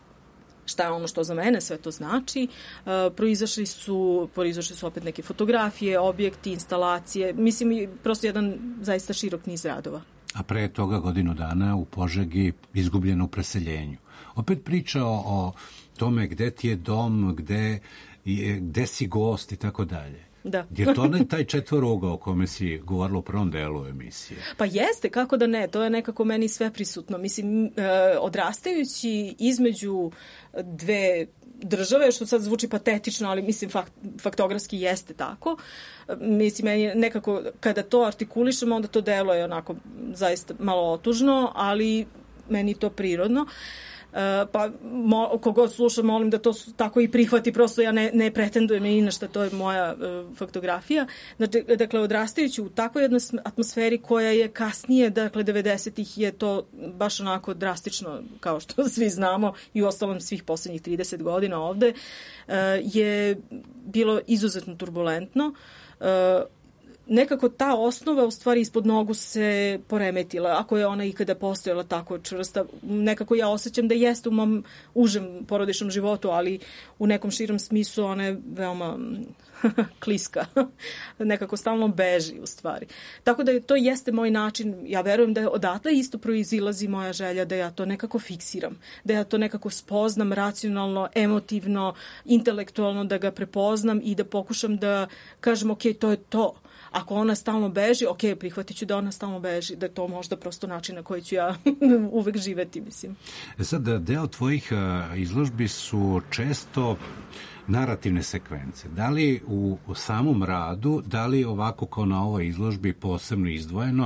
šta je ono što za mene sve to znači. E, proizašli su, proizašli su opet neke fotografije, objekti, instalacije, mislim prosto jedan zaista širok niz radova. A pre toga godinu dana u Požegi Izgubljeno u preseljenju. Opet priča o, o tome gde ti je dom, gde, gde si gost i tako dalje. Da. Jer to ne taj četvorugao o kome si govorila u prvom delu emisije. Pa jeste, kako da ne, to je nekako meni sve prisutno. Mislim, e, odrastajući između dve države, što sad zvuči patetično, ali mislim fakt, faktografski jeste tako. Mislim, meni nekako kada to artikulišemo, onda to deluje onako zaista malo otužno, ali meni to prirodno. Uh, pa mo, kogod sluša molim da to tako i prihvati, prosto ja ne, ne pretendujem ni na šta, to je moja uh, faktografija. Znači, dakle, odrastajući u takvoj jednoj atmosferi koja je kasnije, dakle, devedesetih je to baš onako drastično, kao što svi znamo i u ostalom svih poslednjih trideset godina ovde, uh, je bilo izuzetno turbulentno. Uh, nekako ta osnova u stvari ispod nogu se poremetila, ako je ona ikada postojala tako čvrsta. Nekako ja osjećam da jeste u mom užem porodičnom životu, ali u nekom širom smislu ona je veoma kliska. Nekako stalno beži u stvari. Tako da to jeste moj način, ja verujem da je odatle isto proizilazi moja želja da ja to nekako fiksiram, da ja to nekako spoznam racionalno, emotivno, intelektualno, da ga prepoznam i da pokušam da kažem ok, to je to. Ako ona stalno beži, ok, prihvatit ću da ona stalno beži, da je to možda prosto način na koji ću ja uvek živeti, mislim. Sad, deo tvojih izložbi su često narativne sekvence. Da li u, u samom radu, da li ovako kao na ovoj izložbi posebno izdvojeno,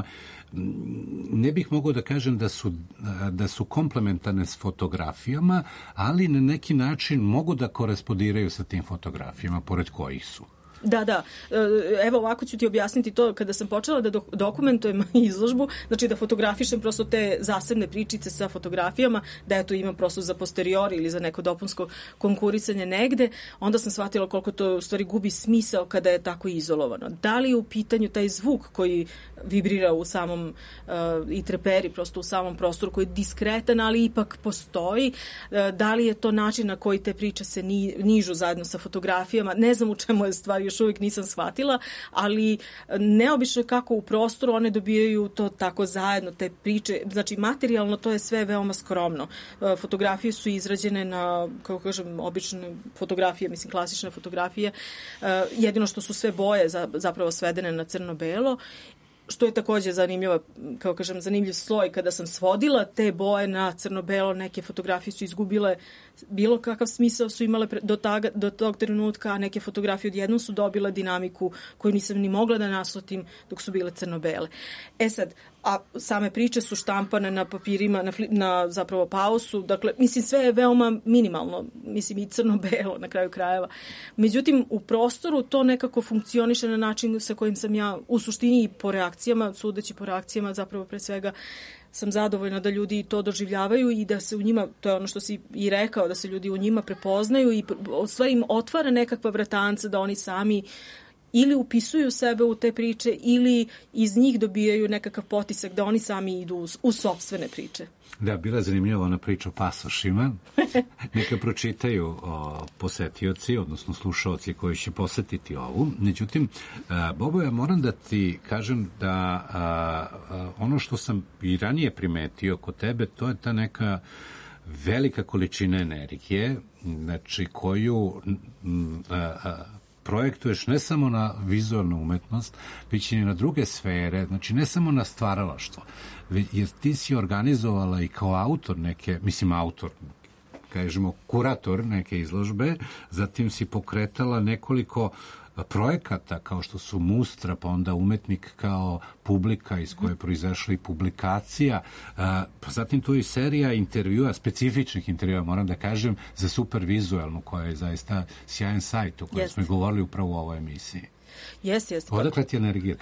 ne bih mogao da kažem da su, da su komplementarne s fotografijama, ali na neki način mogu da korespondiraju sa tim fotografijama, pored kojih su. Da, da. Evo ovako ću ti objasniti to. Kada sam počela da dokumentujem izložbu, znači da fotografišem prosto te zasebne pričice sa fotografijama, da ja to imam prosto za posteriori ili za neko dopunsko konkurisanje negde, onda sam shvatila koliko to u stvari gubi smisao kada je tako izolovano. Da li je u pitanju taj zvuk koji vibrira u samom uh, i treperi prosto u samom prostoru koji je diskretan, ali ipak postoji. Uh, da li je to način na koji te priče se ni, nižu zajedno sa fotografijama? Ne znam u čemu je stvar, još uvijek nisam shvatila, ali neobično je kako u prostoru one dobijaju to tako zajedno, te priče. Znači, materijalno to je sve veoma skromno. Uh, fotografije su izrađene na, kako kažem, obične fotografije, mislim, klasične fotografije. Uh, jedino što su sve boje za, zapravo svedene na crno-belo, što je takođe zanimljiva, kao kažem, zanimljiv sloj. Kada sam svodila te boje na crno-belo, neke fotografije su izgubile bilo kakav smisao, su imale do, taga, do tog trenutka, a neke fotografije odjednom su dobile dinamiku koju nisam ni mogla da naslutim dok su bile crno-bele. E sad, a same priče su štampane na papirima, na, na zapravo pausu, dakle, mislim, sve je veoma minimalno, mislim, i crno-belo na kraju krajeva. Međutim, u prostoru to nekako funkcioniše na način sa kojim sam ja u suštini i po reakcijama, sudeći po reakcijama, zapravo pre svega sam zadovoljna da ljudi to doživljavaju i da se u njima, to je ono što si i rekao, da se ljudi u njima prepoznaju i u stvari im otvara nekakva vratanca da oni sami ili upisuju sebe u te priče ili iz njih dobijaju nekakav potisak da oni sami idu u, u sopstvene priče. Da, bila je zanimljiva ona priča o pasošima. Neka pročitaju o, posetioci, odnosno slušaoci koji će posetiti ovu. Međutim, a, Bobo, ja moram da ti kažem da a, a, ono što sam i ranije primetio kod tebe, to je ta neka velika količina energije, znači koju m, a, a, projektuješ ne samo na vizualnu umetnost, već i na druge sfere, znači ne samo na stvaralaštvo, jer ti si organizovala i kao autor neke, mislim autor, kažemo kurator neke izložbe, zatim si pokretala nekoliko projekata kao što su Mustra, pa onda umetnik kao publika iz koje je proizašla i publikacija, pa zatim tu i serija intervjua, specifičnih intervjua, moram da kažem, za Supervizualnu, koja je zaista sjajan sajt o kojem yes. smo i govorili upravo u ovoj emisiji. Jeste, jeste. Odakle ti energija?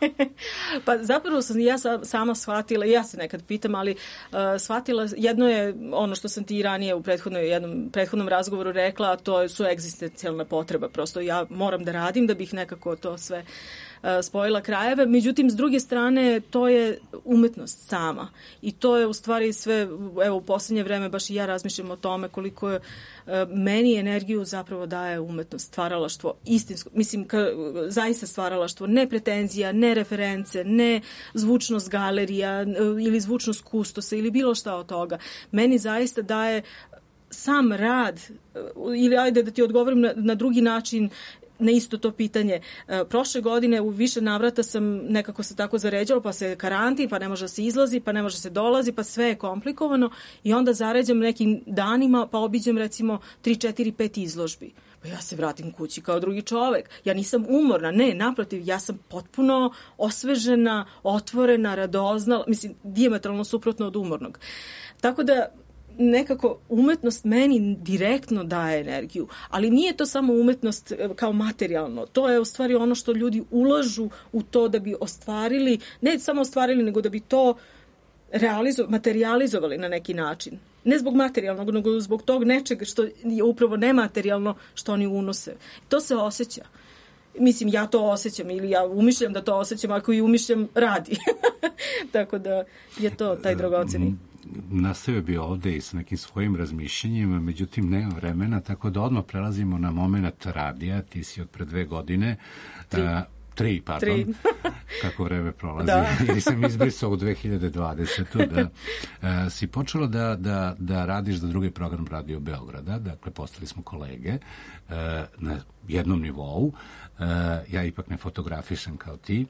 Pa zapravo sam ja sama shvatila, ja se nekad pitam, ali uh, shvatila, jedno je ono što sam ti ranije u prethodnom, jednom prethodnom razgovoru rekla, a to su egzistencijalna potreba. Prosto ja moram da radim da bih nekako to sve uh, spojila krajeve. Međutim, s druge strane, to je umetnost sama. I to je u stvari sve, evo u posljednje vreme baš i ja razmišljam o tome koliko je uh, meni energiju zapravo daje umetnost, stvaralaštvo, istinsko, mislim, ka, zaista stvaralaštvo, ne pretenzija, ne reference, ne zvučnost galerija ili zvučnost kustosa ili bilo šta od toga. Meni zaista daje sam rad, ili ajde da ti odgovorim na, na drugi način, na isto to pitanje. E, prošle godine u više navrata sam nekako se tako zaređala, pa se karantin, pa ne može se izlazi, pa ne može se dolazi, pa sve je komplikovano i onda zaređam nekim danima, pa obiđem recimo tri, četiri, pet izložbi. Pa ja se vratim kući kao drugi čovek. Ja nisam umorna, ne, naprotiv, ja sam potpuno osvežena, otvorena, radoznala, mislim, dijametralno suprotno od umornog. Tako da nekako umetnost meni direktno daje energiju, ali nije to samo umetnost kao materijalno, to je u stvari ono što ljudi ulažu u to da bi ostvarili, ne samo ostvarili, nego da bi to realizo, materializovali na neki način. Ne zbog materijalnog, nego zbog tog nečega što je upravo nematerijalno što oni unose. To se osjeća. Mislim, ja to osjećam ili ja umišljam da to osjećam, ako i umišljam, radi. Tako da je to taj dragoceni. Nastavio bi ovde i sa nekim svojim razmišljenjima, međutim nema vremena, tako da odmah prelazimo na moment radija. Ti si od pre dve godine... Tri. A, tri, pardon. Tri. Kako vreme prolazi. Da. Ili sam izbrisao u dve hiljade dvadesete. Da, a, si počela da, da, da radiš za drugi program Radio Beograda, dakle postali smo kolege a, na jednom nivou. A, ja ipak ne fotografišem kao ti.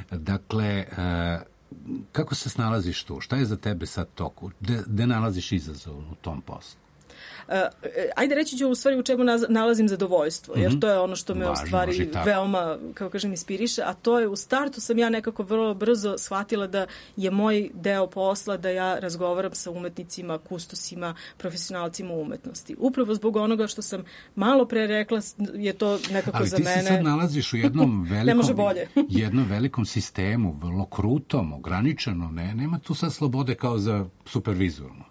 Dakle, a, kako se snalaziš tu? Šta je za tebe sad toku? Gde, gde nalaziš izazov u tom poslu? Uh, ajde reći ću u stvari u čemu nalazim zadovoljstvo, jer mm-hmm. to je ono što me Važno, u stvari veoma, kako kažem, inspiriše, a to je u startu sam ja nekako vrlo brzo shvatila da je moj deo posla da ja razgovaram sa umetnicima, kustosima, profesionalcima umetnosti. Upravo zbog onoga što sam malo pre rekla je to nekako Ali za mene... Ali ti se sad nalaziš u jednom velikom, ne može bolje. jednom velikom sistemu, vrlo krutom, ograničeno, ne, nema tu sad slobode kao za supervizorno.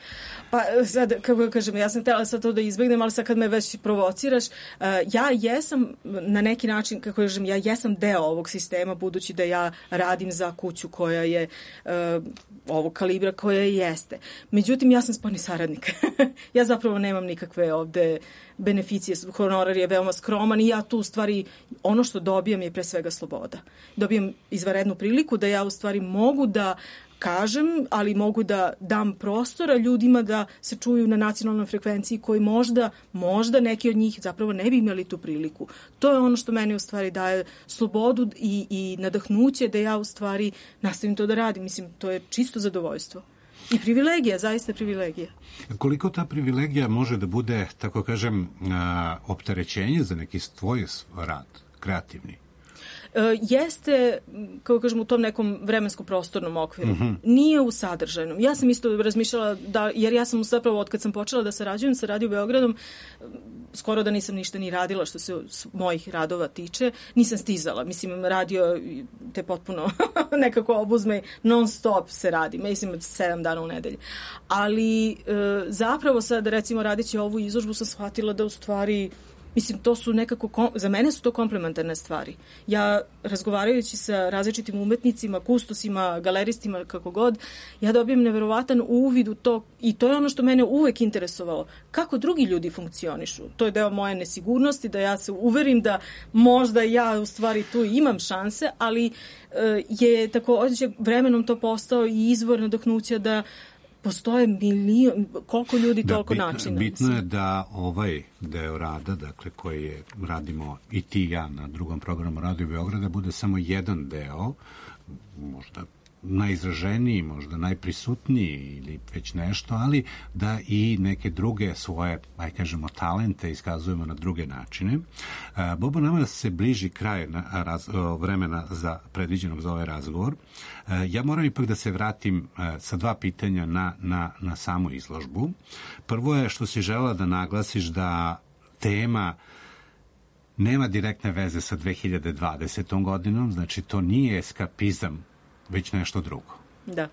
Pa sad, kako kažem, ja sam htjela sad to da izbegnem, ali sad kad me već provociraš, uh, ja jesam na neki način, kako kažem, ja jesam deo ovog sistema, budući da ja radim za kuću koja je uh, ovog kalibra koja jeste. Međutim, ja sam spoljni saradnik. Ja zapravo nemam nikakve ovde beneficije, honorar je veoma skroman i ja tu u stvari, ono što dobijam je pre svega sloboda. Dobijam izvanrednu priliku da ja u stvari mogu da kažem, ali mogu da dam prostora ljudima da se čuju na nacionalnoj frekvenciji koji možda, možda neki od njih zapravo ne bi imali tu priliku. To je ono što meni u stvari daje slobodu i, i nadahnuće da ja u stvari nastavim to da radim. Mislim, to je čisto zadovoljstvo. I privilegija, zaista privilegija. Koliko ta privilegija može da bude, tako kažem, opterećenje za neki tvoj rad, kreativni? jeste, kako kažem, u tom nekom vremensko-prostornom okviru. Mm-hmm. Nije u sadržajnom. Ja sam isto razmišljala, da, jer ja sam zapravo od kad sam počela da sarađujem sa Radio Beogradom, skoro da nisam ništa ni radila što se mojih radova tiče, nisam stizala. Mislim, radio te potpuno nekako obuzme, non stop se radi, mislim, sedam dana u nedelji. Ali e, zapravo sad, recimo, radići ovu izložbu sam shvatila da u stvari, mislim, to su nekako, za mene su to komplementarne stvari. Ja, razgovarajući sa različitim umetnicima, kustosima, galeristima, kako god, ja dobijem neverovatan uvid u to i to je ono što mene uvek interesovalo. Kako drugi ljudi funkcionišu. To je deo moje nesigurnosti, da ja se uverim da možda ja u stvari tu imam šanse, ali e, je takođe vremenom to postao i izvor nadahnuća da postoje milion, koliko ljudi, da, toliko bitno, načina. Bitno je da ovaj deo rada, dakle, koji je, radimo i ti i ja na drugom programu Radio Beograda, bude samo jedan deo, možda najizraženiji, možda najprisutniji ili već nešto, ali da i neke druge svoje, aj kažemo, talente iskazujemo na druge načine. Bobo, nama se bliži kraj na, raz, vremena za predviđenog za ovaj razgovor. Ja moram ipak da se vratim sa dva pitanja na, na, na samu izložbu. Prvo je što si želela da naglasiš da tema nema direktne veze sa dve hiljade dvadesetom godinom, znači to nije eskapizam, već nešto drugo. Da.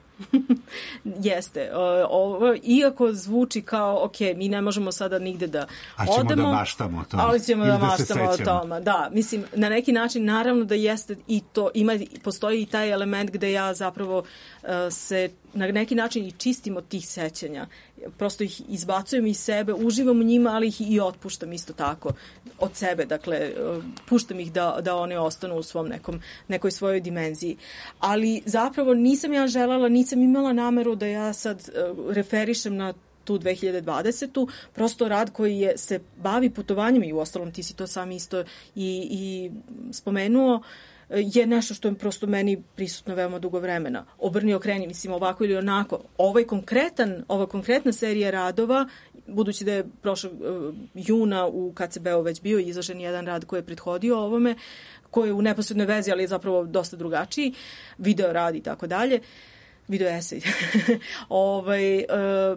Jeste. Ovo, iako zvuči kao, ok, mi ne možemo sada nigde da a ćemo odemo, da maštamo o tome. Ali ćemo da, da maštamo o sećamo. tome. Da, mislim, na neki način, naravno da jeste i to, ima, postoji i taj element gde ja zapravo uh, se na neki način i čistim od tih sećanja. Prosto ih izbacujem iz sebe, uživam u njima, ali ih i otpuštam isto tako od sebe. Dakle, puštam ih da, da one ostanu u svom nekom, nekoj svojoj dimenziji. Ali zapravo nisam ja želala, nisam imala nameru da ja sad referišem na tu dve hiljade dvadesetu. Prosto rad koji je, se bavi putovanjem i uostalom ti si to sam isto i, i spomenuo, je nešto što je prosto meni prisutno veoma dugo vremena. Obrni okreni, mislim, ovako ili onako. Ovaj konkretan, ova konkretna serija radova, budući da je prošlog uh, juna u K C B-u već bio izložen jedan rad koji je prethodio ovome, koji je u neposrednoj vezi, ali je zapravo dosta drugačiji, video rad i tako dalje, video esej. ovaj, uh,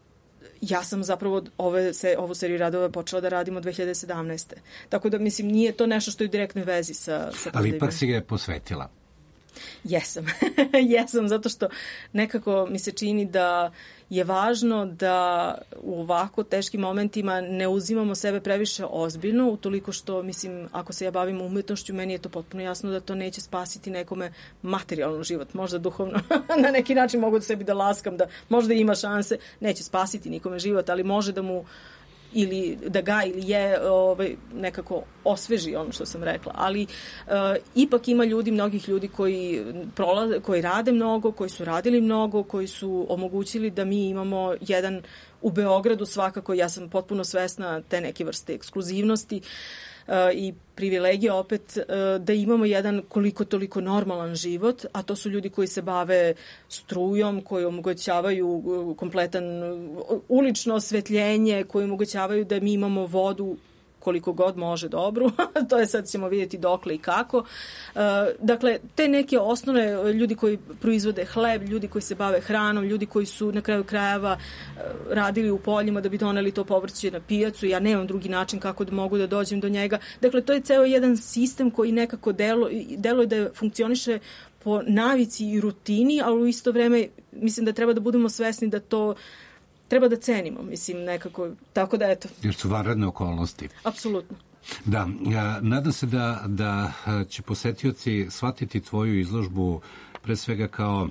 ja sam zapravo ove, se, ovu seriju radova počela da radimo dve hiljade sedamnaeste. Tako da, mislim, nije to nešto što je u direktnoj vezi sa... sa ali ipak si ga je posvetila. Jesam. Jesam, zato što nekako mi se čini da je važno da u ovako teškim momentima ne uzimamo sebe previše ozbiljno, utoliko što, mislim, ako se ja bavim umetnošću, meni je to potpuno jasno da to neće spasiti nekome materijalno život, možda duhovno, na neki način mogu da sebi da laskam, da možda ima šanse, neće spasiti nikome život, ali može da mu ili da ga ili je ovaj, nekako osveži ono što sam rekla. Ali uh, ipak ima ljudi, mnogih ljudi koji, prolaze, koji rade mnogo, koji su radili mnogo, koji su omogućili da mi imamo jedan u Beogradu svakako, ja sam potpuno svesna te neke vrste ekskluzivnosti uh, i privilegija opet uh, da imamo jedan koliko toliko normalan život, a to su ljudi koji se bave strujom, koji omogućavaju uh, kompletan uh, ulično osvetljenje, koji omogućavaju da mi imamo vodu koliko god može dobru, to je sad ćemo vidjeti dokle i kako. Uh, dakle, te neke osnovne, ljudi koji proizvode hleb, ljudi koji se bave hranom, ljudi koji su na kraju krajeva uh, radili u poljima da bi doneli to povrće na pijacu, ja nemam drugi način kako da mogu da dođem do njega. Dakle, to je ceo jedan sistem koji nekako delo, deluje da funkcioniše po navici i rutini, ali u isto vreme mislim da treba da budemo svesni da to treba da cenimo, mislim, nekako, tako da eto. Jer su vanredne okolnosti. Apsolutno. Da, ja, nadam se da, da će posetioci shvatiti tvoju izložbu pre svega kao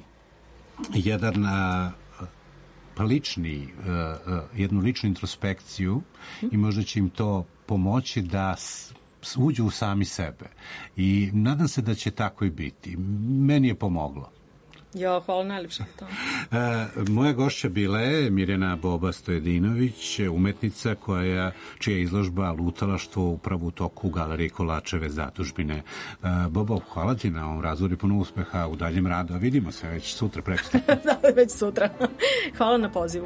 jedan a, pa lični, a, a, jednu ličnu introspekciju mm. i možda će im to pomoći da s, uđu u sami sebe. I nadam se da će tako i biti. Meni je pomoglo. Jo, hvala najljepše to. E, moja gošća bila je Mirjana Boba Stojedinović, umetnica koja, čija izložba Lutalaštvo upravo u toku u Galeriji Kolačeve zadužbine. E, Bobo, hvala ti na ovom razgovoru i puno uspeha u daljem radu. A vidimo se već sutra prekosutra. Da, već sutra. Hvala na pozivu.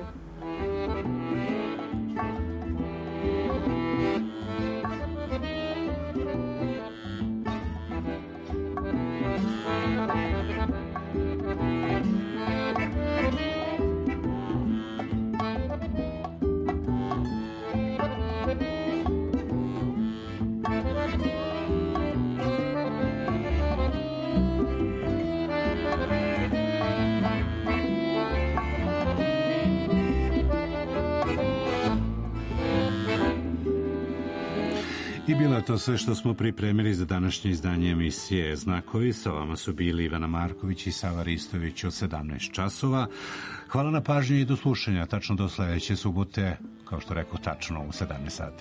I bilo je to sve što smo pripremili za današnje izdanje emisije Znakovi. Sa vama su bili Ivana Marković i Sava Ristović od sedamnaest časova. Hvala na pažnju i do slušanja, tačno do sledeće subote, kao što rekao, tačno u sedamnaest sati.